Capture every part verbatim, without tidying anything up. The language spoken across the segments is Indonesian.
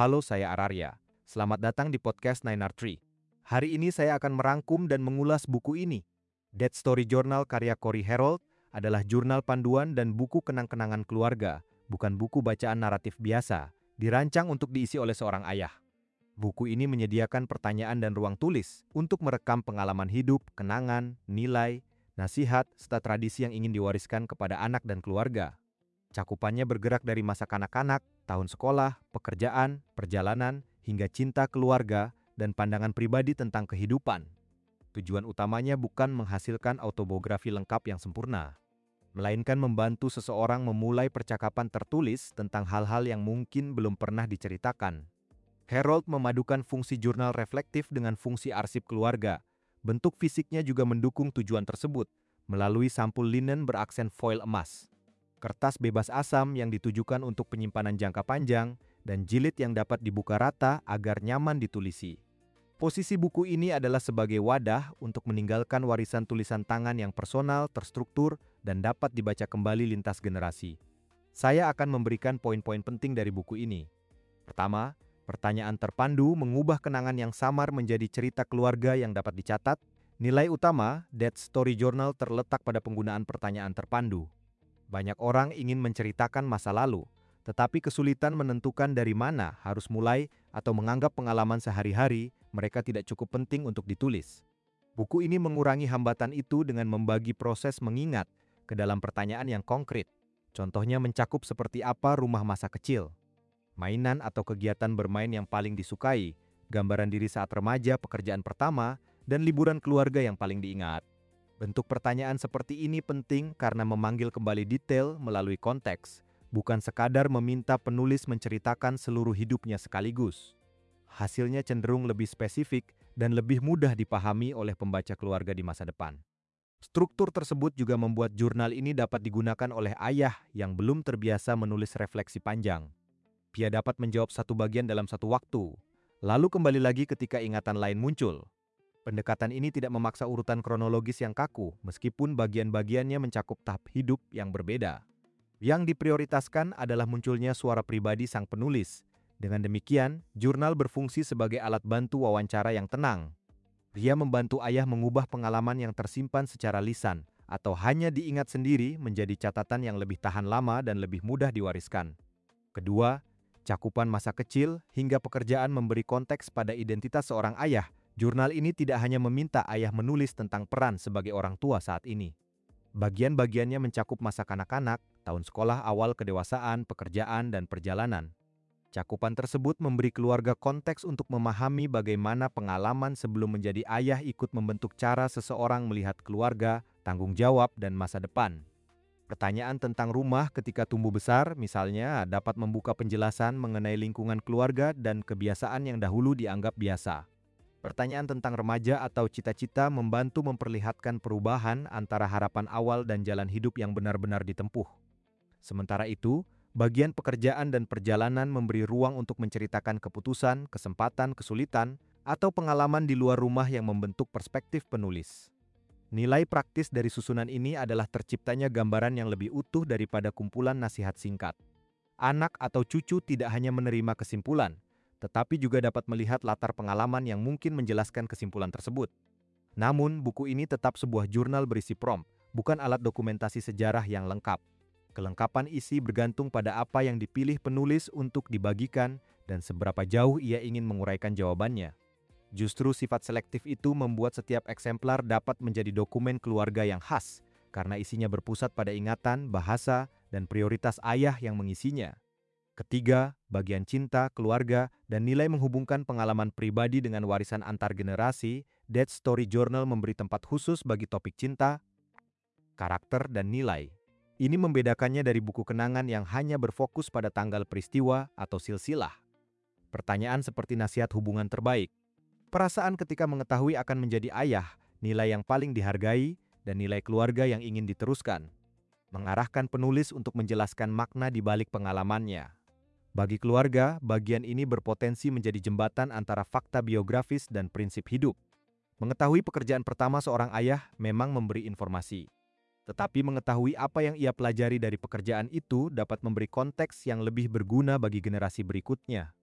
Halo, saya Ararya. Selamat datang di podcast Nine R Tree. Hari ini saya akan merangkum dan mengulas buku ini. Dead Story Journal karya Corey Harold adalah jurnal panduan dan buku kenang-kenangan keluarga, bukan buku bacaan naratif biasa, dirancang untuk diisi oleh seorang ayah. Buku ini menyediakan pertanyaan dan ruang tulis untuk merekam pengalaman hidup, kenangan, nilai, nasihat, serta tradisi yang ingin diwariskan kepada anak dan keluarga. Cakupannya bergerak dari masa kanak-kanak, tahun sekolah, pekerjaan, perjalanan, hingga cinta keluarga dan pandangan pribadi tentang kehidupan. Tujuan utamanya bukan menghasilkan autobiografi lengkap yang sempurna, melainkan membantu seseorang memulai percakapan tertulis tentang hal-hal yang mungkin belum pernah diceritakan. Harold memadukan fungsi jurnal reflektif dengan fungsi arsip keluarga. Bentuk fisiknya juga mendukung tujuan tersebut, melalui sampul linen beraksen foil emas, kertas bebas asam yang ditujukan untuk penyimpanan jangka panjang, dan jilid yang dapat dibuka rata agar nyaman ditulisi. Posisi buku ini adalah sebagai wadah untuk meninggalkan warisan tulisan tangan yang personal, terstruktur, dan dapat dibaca kembali lintas generasi. Saya akan memberikan poin-poin penting dari buku ini. Pertama, pertanyaan terpandu mengubah kenangan yang samar menjadi cerita keluarga yang dapat dicatat. Nilai utama Dead Story Journal terletak pada penggunaan pertanyaan terpandu. Banyak orang ingin menceritakan masa lalu, tetapi kesulitan menentukan dari mana harus mulai atau menganggap pengalaman sehari-hari mereka tidak cukup penting untuk ditulis. Buku ini mengurangi hambatan itu dengan membagi proses mengingat ke dalam pertanyaan yang konkret. Contohnya mencakup seperti apa rumah masa kecil, mainan atau kegiatan bermain yang paling disukai, gambaran diri saat remaja, pekerjaan pertama, dan liburan keluarga yang paling diingat. Bentuk pertanyaan seperti ini penting karena memanggil kembali detail melalui konteks, bukan sekadar meminta penulis menceritakan seluruh hidupnya sekaligus. Hasilnya cenderung lebih spesifik dan lebih mudah dipahami oleh pembaca keluarga di masa depan. Struktur tersebut juga membuat jurnal ini dapat digunakan oleh ayah yang belum terbiasa menulis refleksi panjang. Dia dapat menjawab satu bagian dalam satu waktu, lalu kembali lagi ketika ingatan lain muncul. Pendekatan ini tidak memaksa urutan kronologis yang kaku, meskipun bagian-bagiannya mencakup tahap hidup yang berbeda. Yang diprioritaskan adalah munculnya suara pribadi sang penulis. Dengan demikian, jurnal berfungsi sebagai alat bantu wawancara yang tenang. Dia membantu ayah mengubah pengalaman yang tersimpan secara lisan, atau hanya diingat sendiri menjadi catatan yang lebih tahan lama dan lebih mudah diwariskan. Kedua, cakupan masa kecil hingga pekerjaan memberi konteks pada identitas seorang ayah. Jurnal ini tidak hanya meminta ayah menulis tentang peran sebagai orang tua saat ini. Bagian-bagiannya mencakup masa kanak-kanak, tahun sekolah awal kedewasaan, pekerjaan, dan perjalanan. Cakupan tersebut memberi keluarga konteks untuk memahami bagaimana pengalaman sebelum menjadi ayah ikut membentuk cara seseorang melihat keluarga, tanggung jawab, dan masa depan. Pertanyaan tentang rumah ketika tumbuh besar, misalnya, dapat membuka penjelasan mengenai lingkungan keluarga dan kebiasaan yang dahulu dianggap biasa. Pertanyaan tentang remaja atau cita-cita membantu memperlihatkan perubahan antara harapan awal dan jalan hidup yang benar-benar ditempuh. Sementara itu, bagian pekerjaan dan perjalanan memberi ruang untuk menceritakan keputusan, kesempatan, kesulitan, atau pengalaman di luar rumah yang membentuk perspektif penulis. Nilai praktis dari susunan ini adalah terciptanya gambaran yang lebih utuh daripada kumpulan nasihat singkat. Anak atau cucu tidak hanya menerima kesimpulan, tetapi juga dapat melihat latar pengalaman yang mungkin menjelaskan kesimpulan tersebut. Namun, buku ini tetap sebuah jurnal berisi prompt, bukan alat dokumentasi sejarah yang lengkap. Kelengkapan isi bergantung pada apa yang dipilih penulis untuk dibagikan dan seberapa jauh ia ingin menguraikan jawabannya. Justru sifat selektif itu membuat setiap eksemplar dapat menjadi dokumen keluarga yang khas, karena isinya berpusat pada ingatan, bahasa, dan prioritas ayah yang mengisinya. Ketiga, bagian cinta, keluarga, dan nilai menghubungkan pengalaman pribadi dengan warisan antar generasi. Dead Story Journal memberi tempat khusus bagi topik cinta, karakter, dan nilai. Ini membedakannya dari buku kenangan yang hanya berfokus pada tanggal peristiwa atau silsilah. Pertanyaan seperti nasihat hubungan terbaik, perasaan ketika mengetahui akan menjadi ayah, nilai yang paling dihargai, dan nilai keluarga yang ingin diteruskan, mengarahkan penulis untuk menjelaskan makna di balik pengalamannya. Bagi keluarga, bagian ini berpotensi menjadi jembatan antara fakta biografis dan prinsip hidup. Mengetahui pekerjaan pertama seorang ayah memang memberi informasi. Tetapi mengetahui apa yang ia pelajari dari pekerjaan itu dapat memberi konteks yang lebih berguna bagi generasi berikutnya.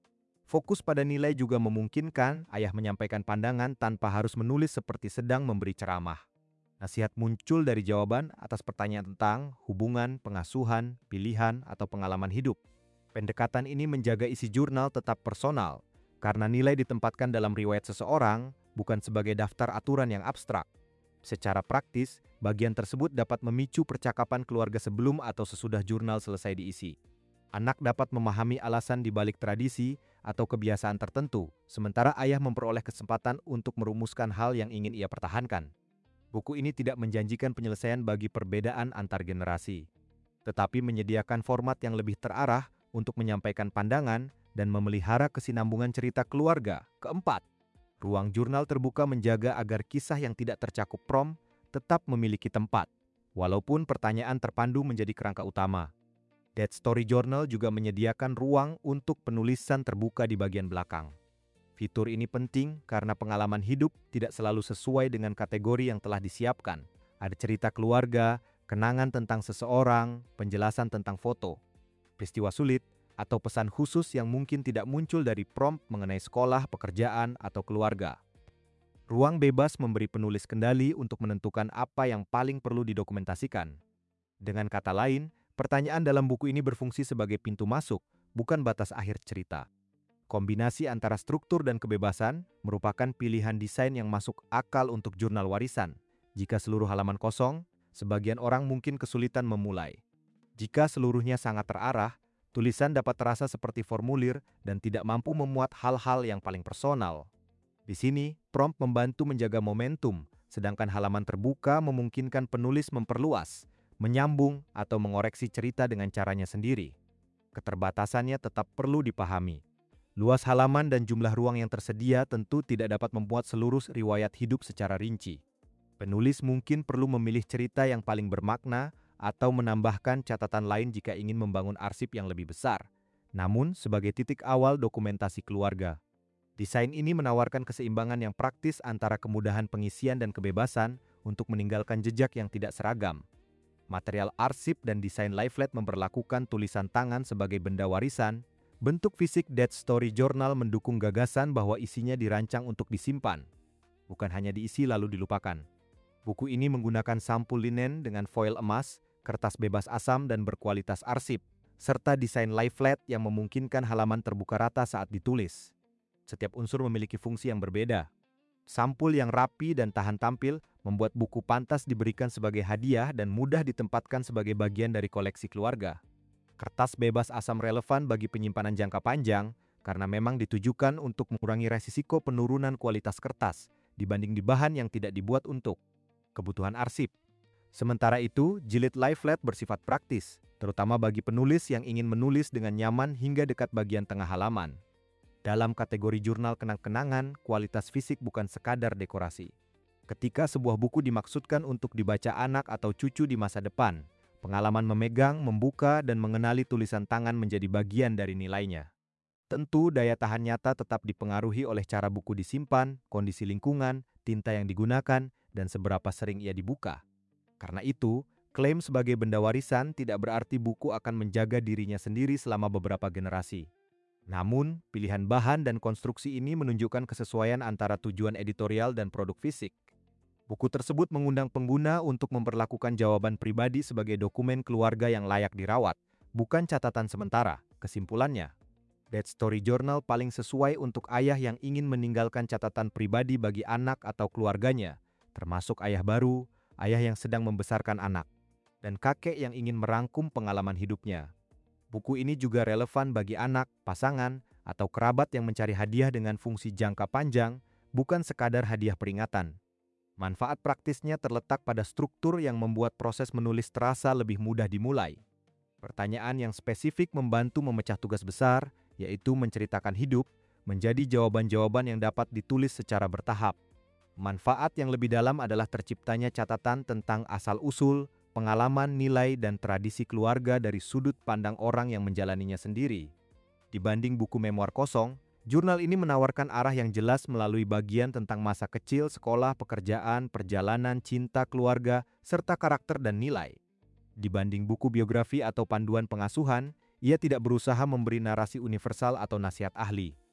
Fokus pada nilai juga memungkinkan ayah menyampaikan pandangan tanpa harus menulis seperti sedang memberi ceramah. Nasihat muncul dari jawaban atas pertanyaan tentang hubungan, pengasuhan, pilihan, atau pengalaman hidup. Pendekatan ini menjaga isi jurnal tetap personal, karena nilai ditempatkan dalam riwayat seseorang, bukan sebagai daftar aturan yang abstrak. Secara praktis, bagian tersebut dapat memicu percakapan keluarga sebelum atau sesudah jurnal selesai diisi. Anak dapat memahami alasan di balik tradisi atau kebiasaan tertentu, sementara ayah memperoleh kesempatan untuk merumuskan hal yang ingin ia pertahankan. Buku ini tidak menjanjikan penyelesaian bagi perbedaan antar generasi, tetapi menyediakan format yang lebih terarah untuk menyampaikan pandangan dan memelihara kesinambungan cerita keluarga. Keempat, ruang jurnal terbuka menjaga agar kisah yang tidak tercakup prom tetap memiliki tempat, walaupun pertanyaan terpandu menjadi kerangka utama. That Story Journal juga menyediakan ruang untuk penulisan terbuka di bagian belakang. Fitur ini penting karena pengalaman hidup tidak selalu sesuai dengan kategori yang telah disiapkan. Ada cerita keluarga, kenangan tentang seseorang, penjelasan tentang foto, peristiwa sulit, atau pesan khusus yang mungkin tidak muncul dari prompt mengenai sekolah, pekerjaan, atau keluarga. Ruang bebas memberi penulis kendali untuk menentukan apa yang paling perlu didokumentasikan. Dengan kata lain, pertanyaan dalam buku ini berfungsi sebagai pintu masuk, bukan batas akhir cerita. Kombinasi antara struktur dan kebebasan merupakan pilihan desain yang masuk akal untuk jurnal warisan. Jika seluruh halaman kosong, sebagian orang mungkin kesulitan memulai. Jika seluruhnya sangat terarah, tulisan dapat terasa seperti formulir dan tidak mampu memuat hal-hal yang paling personal. Di sini, prompt membantu menjaga momentum, sedangkan halaman terbuka memungkinkan penulis memperluas, menyambung, atau mengoreksi cerita dengan caranya sendiri. Keterbatasannya tetap perlu dipahami. Luas halaman dan jumlah ruang yang tersedia tentu tidak dapat membuat seluruh riwayat hidup secara rinci. Penulis mungkin perlu memilih cerita yang paling bermakna atau menambahkan catatan lain jika ingin membangun arsip yang lebih besar. Namun, sebagai titik awal dokumentasi keluarga, desain ini menawarkan keseimbangan yang praktis antara kemudahan pengisian dan kebebasan untuk meninggalkan jejak yang tidak seragam. Material arsip dan desain leaflet memperlakukan tulisan tangan sebagai benda warisan. Bentuk fisik That Story Journal mendukung gagasan bahwa isinya dirancang untuk disimpan, bukan hanya diisi lalu dilupakan. Buku ini menggunakan sampul linen dengan foil emas, kertas bebas asam dan berkualitas arsip, serta desain leaflet yang memungkinkan halaman terbuka rata saat ditulis. Setiap unsur memiliki fungsi yang berbeda. Sampul yang rapi dan tahan tampil membuat buku pantas diberikan sebagai hadiah dan mudah ditempatkan sebagai bagian dari koleksi keluarga. Kertas bebas asam relevan bagi penyimpanan jangka panjang karena memang ditujukan untuk mengurangi resiko penurunan kualitas kertas dibanding di bahan yang tidak dibuat untuk kebutuhan arsip. Sementara itu, jilid leaflet bersifat praktis, terutama bagi penulis yang ingin menulis dengan nyaman hingga dekat bagian tengah halaman. Dalam kategori jurnal kenang-kenangan, kualitas fisik bukan sekadar dekorasi. Ketika sebuah buku dimaksudkan untuk dibaca anak atau cucu di masa depan, pengalaman memegang, membuka, dan mengenali tulisan tangan menjadi bagian dari nilainya. Tentu, daya tahan nyata tetap dipengaruhi oleh cara buku disimpan, kondisi lingkungan, tinta yang digunakan, dan seberapa sering ia dibuka. Karena itu, klaim sebagai benda warisan tidak berarti buku akan menjaga dirinya sendiri selama beberapa generasi. Namun, pilihan bahan dan konstruksi ini menunjukkan kesesuaian antara tujuan editorial dan produk fisik. Buku tersebut mengundang pengguna untuk memperlakukan jawaban pribadi sebagai dokumen keluarga yang layak dirawat, bukan catatan sementara. Kesimpulannya, That Story Journal paling sesuai untuk ayah yang ingin meninggalkan catatan pribadi bagi anak atau keluarganya, termasuk ayah baru, ayah yang sedang membesarkan anak, dan kakek yang ingin merangkum pengalaman hidupnya. Buku ini juga relevan bagi anak, pasangan, atau kerabat yang mencari hadiah dengan fungsi jangka panjang, bukan sekadar hadiah peringatan. Manfaat praktisnya terletak pada struktur yang membuat proses menulis terasa lebih mudah dimulai. Pertanyaan yang spesifik membantu memecah tugas besar, yaitu menceritakan hidup, menjadi jawaban-jawaban yang dapat ditulis secara bertahap. Manfaat yang lebih dalam adalah terciptanya catatan tentang asal-usul, pengalaman, nilai, dan tradisi keluarga dari sudut pandang orang yang menjalaninya sendiri. Dibanding buku memoir kosong, jurnal ini menawarkan arah yang jelas melalui bagian tentang masa kecil, sekolah, pekerjaan, perjalanan, cinta, keluarga, serta karakter dan nilai. Dibanding buku biografi atau panduan pengasuhan, ia tidak berusaha memberi narasi universal atau nasihat ahli.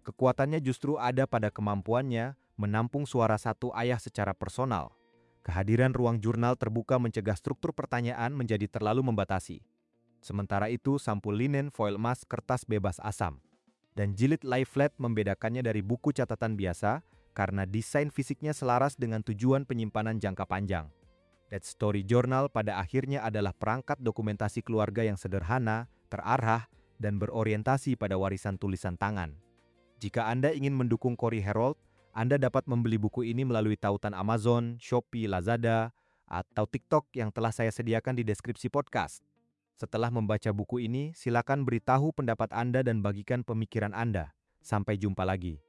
Kekuatannya justru ada pada kemampuannya menampung suara satu ayah secara personal. Kehadiran ruang jurnal terbuka mencegah struktur pertanyaan menjadi terlalu membatasi. Sementara itu, sampul linen, foil emas, kertas bebas asam, dan jilid lie flat membedakannya dari buku catatan biasa karena desain fisiknya selaras dengan tujuan penyimpanan jangka panjang. That Story Journal pada akhirnya adalah perangkat dokumentasi keluarga yang sederhana, terarah, dan berorientasi pada warisan tulisan tangan. Jika Anda ingin mendukung Cory Herald, Anda dapat membeli buku ini melalui tautan Amazon, Shopee, Lazada, atau TikTok yang telah saya sediakan di deskripsi podcast. Setelah membaca buku ini, silakan beritahu pendapat Anda dan bagikan pemikiran Anda. Sampai jumpa lagi.